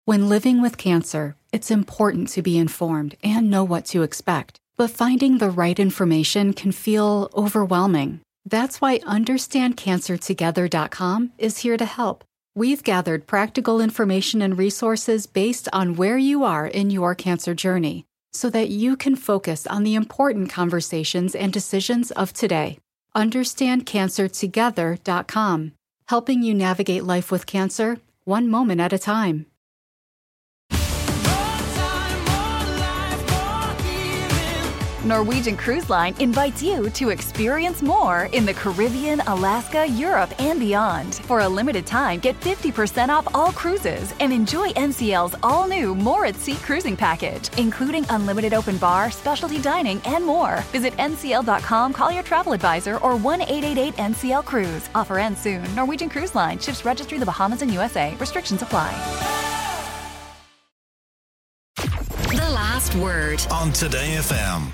When living with cancer, it's important to be informed and know what to expect. But finding the right information can feel overwhelming. That's why UnderstandCancerTogether.com is here to help. We've gathered practical information and resources based on where you are in your cancer journey, so that you can focus on the important conversations and decisions of today. UnderstandCancerTogether.com, helping you navigate life with cancer, one moment at a time. Norwegian Cruise Line invites you to experience more in the Caribbean, Alaska, Europe, and beyond. For a limited time, get 50% off all cruises and enjoy NCL's all-new More at Sea cruising package, including unlimited open bar, specialty dining, and more. Visit ncl.com, call your travel advisor, or 1-888-NCL-CRUISE. Offer ends soon. Norwegian Cruise Line. Ships registry the Bahamas and USA. Restrictions apply. The Last Word on Today FM.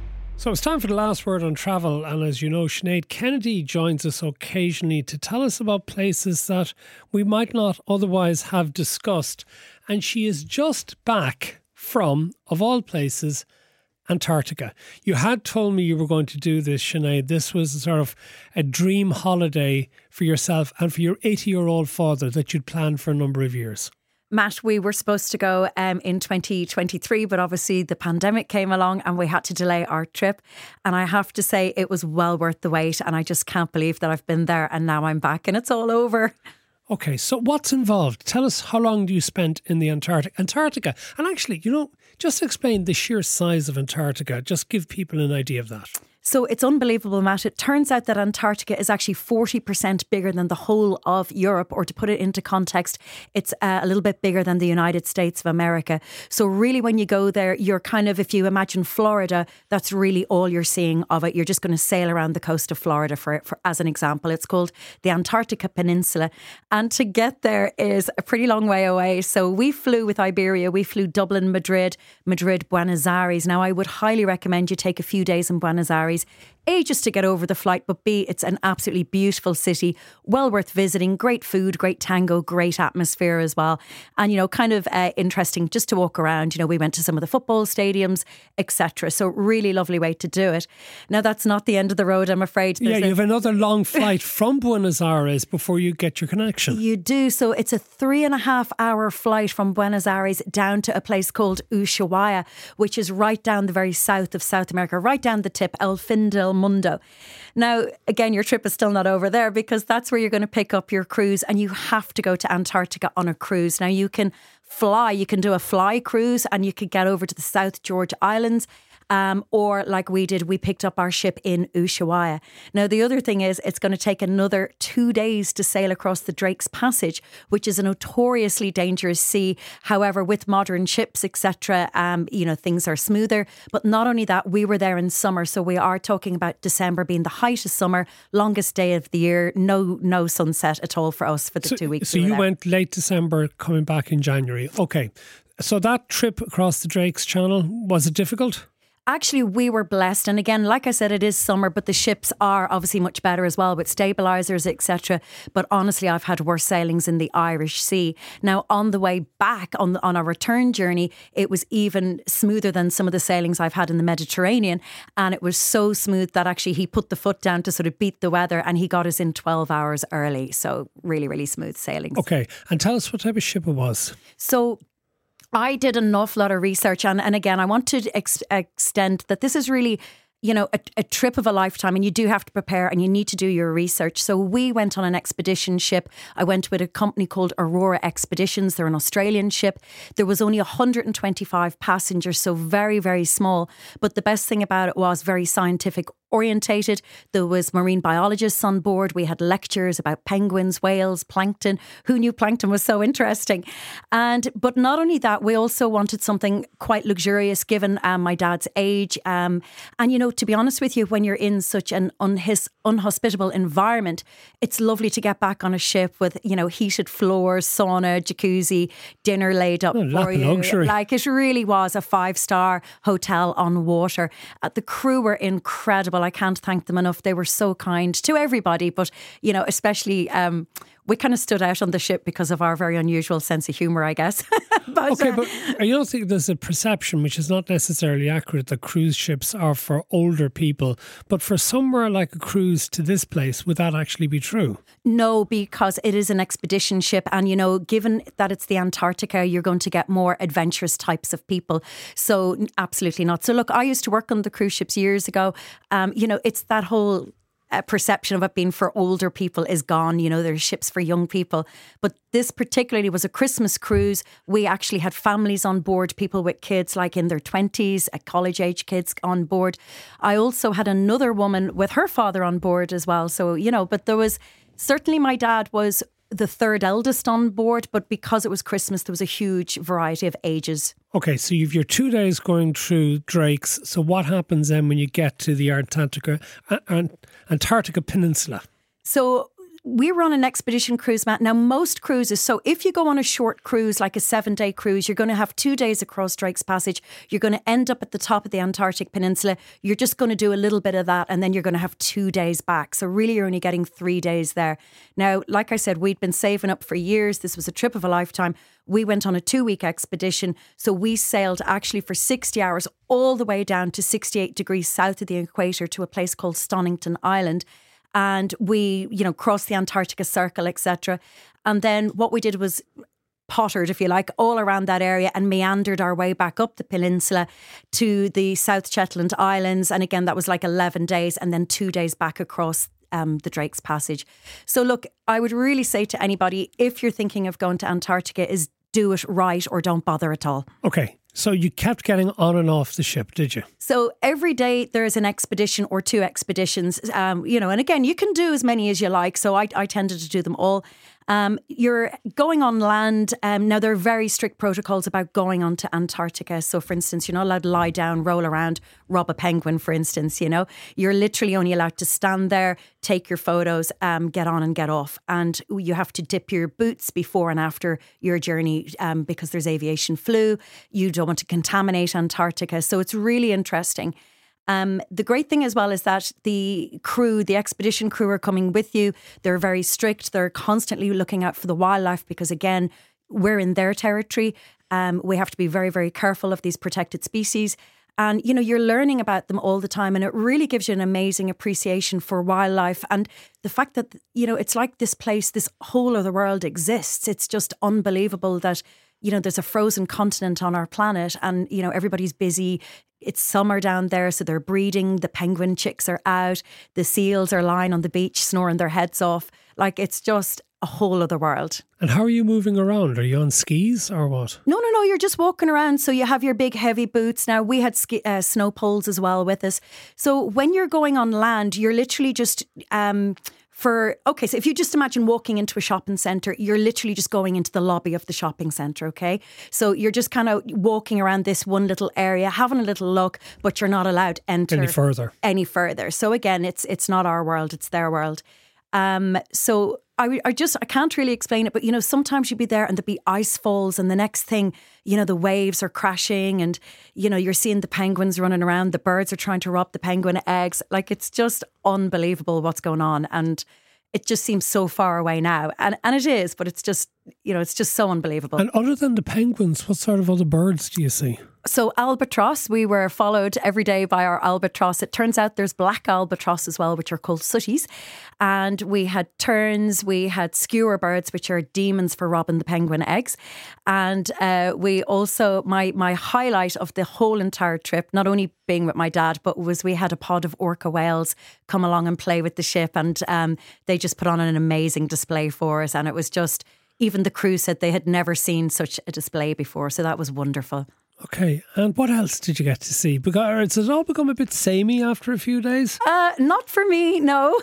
So it's time for the last word on travel, and as you know, Sinead Kennedy joins us occasionally to tell us about places that we might not otherwise have discussed, and she is just back from, of all places, Antarctica. You had told me you were going to do this, Sinead. This was sort of a dream holiday for yourself and for your 80-year-old father that you'd planned for a number of years. Matt, we were supposed to go in 2023, but obviously the pandemic came along and we had to delay our trip. And I have to say it was well worth the wait. And I just can't believe that I've been there and now I'm back and it's all over. Okay, so what's involved? Tell us, how long do you spend in the Antarctica? And actually, just explain the sheer size of Antarctica. Just give people an idea of that. So it's unbelievable, Matt. It turns out that Antarctica is actually 40% bigger than the whole of Europe, or to put it into context, it's a little bit bigger than the United States of America. So really when you go there, you're kind of, if you imagine Florida, that's really all you're seeing of it. You're just going to sail around the coast of Florida for as an example. It's called the Antarctica Peninsula. And to get there is a pretty long way away. So we flew with Iberia. We flew Dublin, Madrid, Buenos Aires. Now I would highly recommend you take a few days in Buenos Aires. A, just to get over the flight, but B, it's an absolutely beautiful city, well worth visiting, great food, great tango, great atmosphere as well. And, kind of interesting just to walk around. We went to some of the football stadiums, etc. So really lovely way to do it. Now, that's not the end of the road, I'm afraid. You have another long flight from Buenos Aires before you get your connection. You do. So it's a 3.5 hour flight from Buenos Aires down to a place called Ushuaia, which is right down the very south of South America, right down the tip, El Fin del Mundo. Now, again, your trip is still not over there because that's where you're going to pick up your cruise, and you have to go to Antarctica on a cruise. Now, you can do a fly cruise and you could get over to the South George Islands. Or like we did, we picked up our ship in Ushuaia. Now, the other thing is it's going to take another 2 days to sail across the Drake's Passage, which is a notoriously dangerous sea. However, with modern ships, etc., things are smoother. But not only that, we were there in summer. So we are talking about December being the height of summer, longest day of the year, no sunset at all for us for the 2 weeks. So you went late December, coming back in January. Okay. So that trip across the Drake's Channel, was it difficult? Actually, we were blessed. And again, like I said, it is summer, but the ships are obviously much better as well with stabilisers, etc. But honestly, I've had worse sailings in the Irish Sea. Now, on the way back, on our return journey, it was even smoother than some of the sailings I've had in the Mediterranean. And it was so smooth that actually he put the foot down to sort of beat the weather, and he got us in 12 hours early. So really, really smooth sailings. Okay. And tell us what type of ship it was. So I did an awful lot of research, and again, I want to extend that this is really, a trip of a lifetime, and you do have to prepare and you need to do your research. So we went on an expedition ship. I went with a company called Aurora Expeditions. They're an Australian ship. There was only 125 passengers, so very, very small. But the best thing about it was very scientific orientated. There was marine biologists on board. We had lectures about penguins, whales, plankton. Who knew plankton was so interesting? But not only that, we also wanted something quite luxurious given my dad's age. And to be honest with you, when you're in such an unhospitable environment, it's lovely to get back on a ship with, heated floors, sauna, jacuzzi, dinner laid up for you. Luxury. Like, it really was a 5-star hotel on water. The crew were incredible. I can't thank them enough. They were so kind to everybody, but, especially we kind of stood out on the ship because of our very unusual sense of humour, I guess. But I don't think there's a perception, which is not necessarily accurate, that cruise ships are for older people. But for somewhere like a cruise to this place, would that actually be true? No, because it is an expedition ship. And, given that it's the Antarctica, you're going to get more adventurous types of people. So absolutely not. So look, I used to work on the cruise ships years ago. It's that whole perception of it being for older people is gone. There's ships for young people. But this particularly was a Christmas cruise. We actually had families on board, people with kids like in their 20s, college age kids on board. I also had another woman with her father on board as well. So, but there was certainly, my dad was the third eldest on board, but because it was Christmas, there was a huge variety of ages. Okay, so you've your 2 days going through Drake's. So what happens then when you get to the Antarctica Peninsula? So we were on an expedition cruise, Matt. Now, most cruises, so if you go on a short cruise, like a 7-day cruise, you're going to have 2 days across Drake's Passage. You're going to end up at the top of the Antarctic Peninsula. You're just going to do a little bit of that, and then you're going to have 2 days back. So really, you're only getting 3 days there. Now, like I said, we'd been saving up for years. This was a trip of a lifetime. We went on a 2-week expedition. So we sailed actually for 60 hours all the way down to 68 degrees south of the equator to a place called Stonington Island. And we, crossed the Antarctica Circle, etc. And then what we did was pottered, if you like, all around that area and meandered our way back up the peninsula to the South Shetland Islands. And again, that was like 11 days and then 2 days back across the Drake's Passage. So look, I would really say to anybody, if you're thinking of going to Antarctica, is do it right or don't bother at all. Okay. So you kept getting on and off the ship, did you? So every day there is an expedition or 2 expeditions, and again, you can do as many as you like. So I tended to do them all. You're going on land. Now, there are very strict protocols about going on to Antarctica. So, for instance, you're not allowed to lie down, roll around, rob a penguin, for instance, You're literally only allowed to stand there, take your photos, get on and get off. And you have to dip your boots before and after your journey because there's aviation flu. You don't want to contaminate Antarctica. So it's really interesting. The great thing as well is that the expedition crew are coming with you. They're very strict. They're constantly looking out for the wildlife because, again, we're in their territory. We have to be very, very careful of these protected species. And, you're learning about them all the time. And it really gives you an amazing appreciation for wildlife. And the fact that, it's like this place, this whole other world exists. It's just unbelievable that, there's a frozen continent on our planet and, everybody's busy. It's summer down there, so they're breeding. The penguin chicks are out. The seals are lying on the beach, snoring their heads off. Like, it's just a whole other world. And how are you moving around? Are you on skis or what? No. You're just walking around. So you have your big heavy boots. Now, we had snow poles as well with us. So when you're going on land, you're literally just... so if you just imagine walking into a shopping centre, you're literally just going into the lobby of the shopping centre, okay? So you're just kind of walking around this one little area, having a little look, but you're not allowed to enter any further. So again, it's not our world, it's their world. So I can't really explain it, but sometimes you'd be there and there'd be ice falls and the next thing, the waves are crashing and, you're seeing the penguins running around, the birds are trying to rob the penguin eggs. Like, it's just unbelievable what's going on. And it just seems so far away now. And it is, but it's just, it's just so unbelievable. And other than the penguins, what sort of other birds do you see? So albatross, we were followed every day by our albatross. It turns out there's black albatross as well, which are called sooties. And we had terns, we had skewer birds, which are demons for robbing the penguin eggs. And we also, my highlight of the whole entire trip, not only being with my dad, but was we had a pod of orca whales come along and play with the ship. And they just put on an amazing display for us. And it was just, even the crew said they had never seen such a display before. So that was wonderful. Okay, and what else did you get to see? Because has it all become a bit samey after a few days? Not for me, no.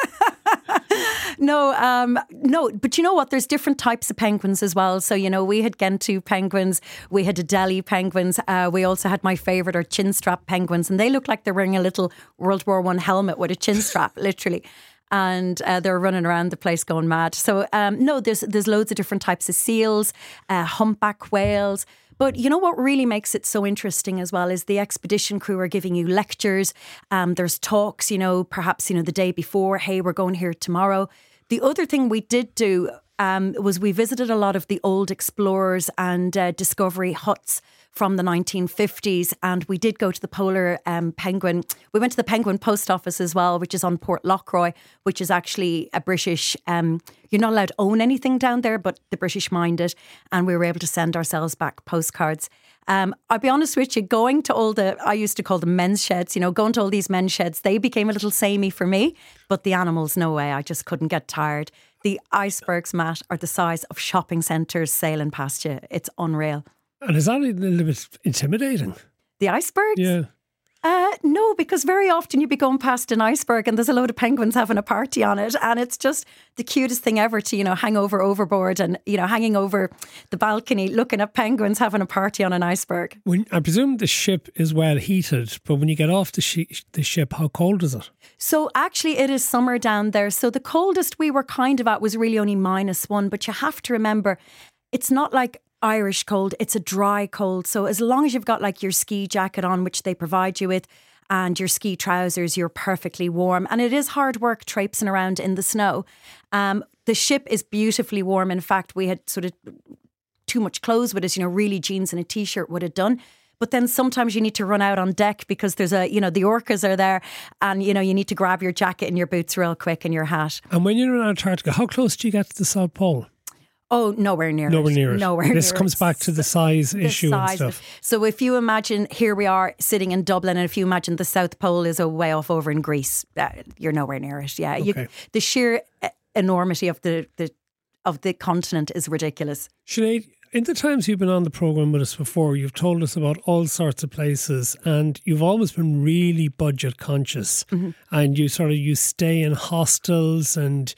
No, but you know what? There's different types of penguins as well. So, we had Gentoo penguins, we had Adelie penguins, we also had my favourite, our chin strap penguins, and they look like they're wearing a little World War I helmet with a chin strap, literally. And they're running around the place going mad. So, there's loads of different types of seals, humpback whales. But you know what really makes it so interesting as well is the expedition crew are giving you lectures. There's talks, perhaps, the day before, hey, we're going here tomorrow. The other thing we did do was we visited a lot of the old explorers and discovery huts from the 1950s, and we did go to the Polar Penguin. We went to the Penguin Post Office as well, which is on Port Lockroy, which is actually a British. You're not allowed to own anything down there, but the British mind it, and we were able to send ourselves back postcards. I'll be honest with you, going to all I used to call them men's sheds, going to all these men's sheds, they became a little samey for me, but the animals, no way, I just couldn't get tired. The icebergs, Matt, are the size of shopping centres sailing past you. It's unreal. And is that a little bit intimidating? The icebergs? Yeah. No, because very often you'd be going past an iceberg and there's a load of penguins having a party on it, and it's just the cutest thing ever to, hang overboard and, hanging over the balcony looking at penguins having a party on an iceberg. I presume the ship is well heated, but when you get off the ship, how cold is it? So actually it is summer down there. So the coldest we were kind of at was really only -1, but you have to remember, it's not like Irish cold, it's a dry cold. So as long as you've got like your ski jacket on, which they provide you with, and your ski trousers, you're perfectly warm. And it is hard work traipsing around in the snow. The ship is beautifully warm. In fact, we had sort of too much clothes with us, really jeans and a t-shirt would have done. But then sometimes you need to run out on deck because there's the orcas are there, and, you need to grab your jacket and your boots real quick and your hat. And when you're in Antarctica, how close do you get to the South Pole? Oh, nowhere near it. This comes back to the size issue and stuff. So if you imagine, here we are sitting in Dublin, and if you imagine the South Pole is a way off over in Greece, you're nowhere near it. Yeah, okay. The sheer enormity of the continent is ridiculous. Sinead, in the times you've been on the programme with us before, you've told us about all sorts of places, and you've always been really budget conscious. Mm-hmm. And you stay in hostels, and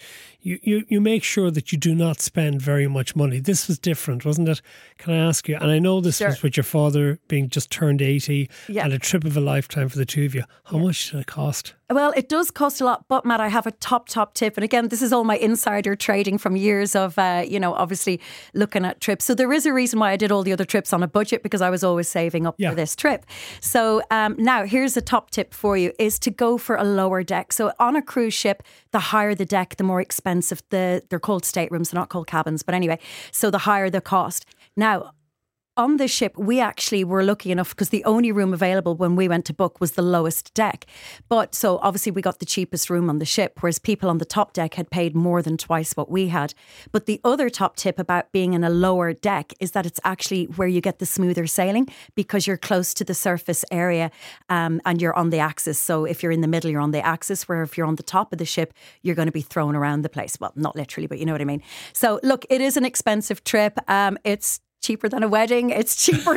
you make sure that you do not spend very much money. This was different, wasn't it? Can I ask you? And I know this was with your father being just turned 80 and a trip of a lifetime for the two of you. How much did it cost? Well, it does cost a lot, but Matt, I have a top tip. And again, this is all my insider trading from years of, obviously looking at trips. So there is a reason why I did all the other trips on a budget, because I was always saving up for this trip. So now here's a top tip for you, is to go for a lower deck. So on a cruise ship, the higher the deck, the more expensive they're called staterooms. They're not called cabins. But anyway, so the higher the cost. Now, on the ship, we actually were lucky enough because the only room available when we went to book was the lowest deck. But so obviously we got the cheapest room on the ship, whereas people on the top deck had paid more than twice what we had. But the other top tip about being in a lower deck is that it's actually where you get the smoother sailing, because you're close to the surface area and you're on the axis. So if you're in the middle, you're on the axis, where if you're on the top of the ship, you're going to be thrown around the place. Well, not literally, but you know what I mean. So look, it is an expensive trip. It's cheaper than a wedding. It's cheaper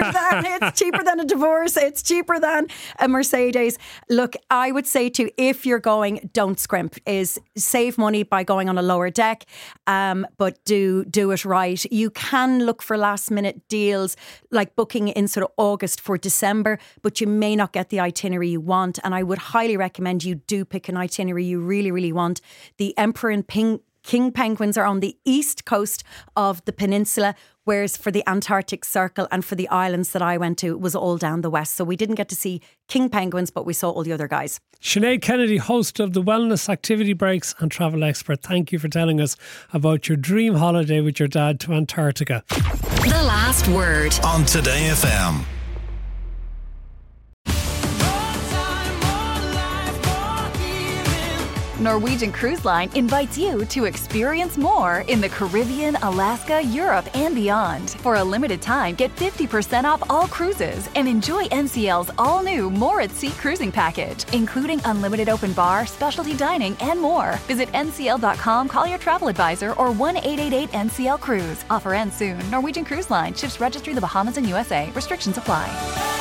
than a divorce. It's cheaper than a Mercedes. Look, I would say if you're going, don't scrimp. Is save money by going on a lower deck, but do it right. You can look for last minute deals, like booking in sort of August for December, but you may not get the itinerary you want. And I would highly recommend you do pick an itinerary you really, really want. The Emperor and King penguins are on the east coast of the peninsula, whereas for the Antarctic Circle and for the islands that I went to, it was all down the west. So we didn't get to see king penguins, but we saw all the other guys. Sinead Kennedy, host of the Wellness Activity Breaks and travel expert, thank you for telling us about your dream holiday with your dad to Antarctica. The last word on Today FM. Norwegian Cruise Line invites you to experience more in the Caribbean, Alaska, Europe, and beyond. For a limited time, get 50% off all cruises and enjoy NCL's all-new More at Sea cruising package, including unlimited open bar, specialty dining, and more. Visit ncl.com, call your travel advisor, or 1-888-NCL-CRUISE. Offer ends soon. Norwegian Cruise Line. Ships registry the Bahamas and USA. Restrictions apply.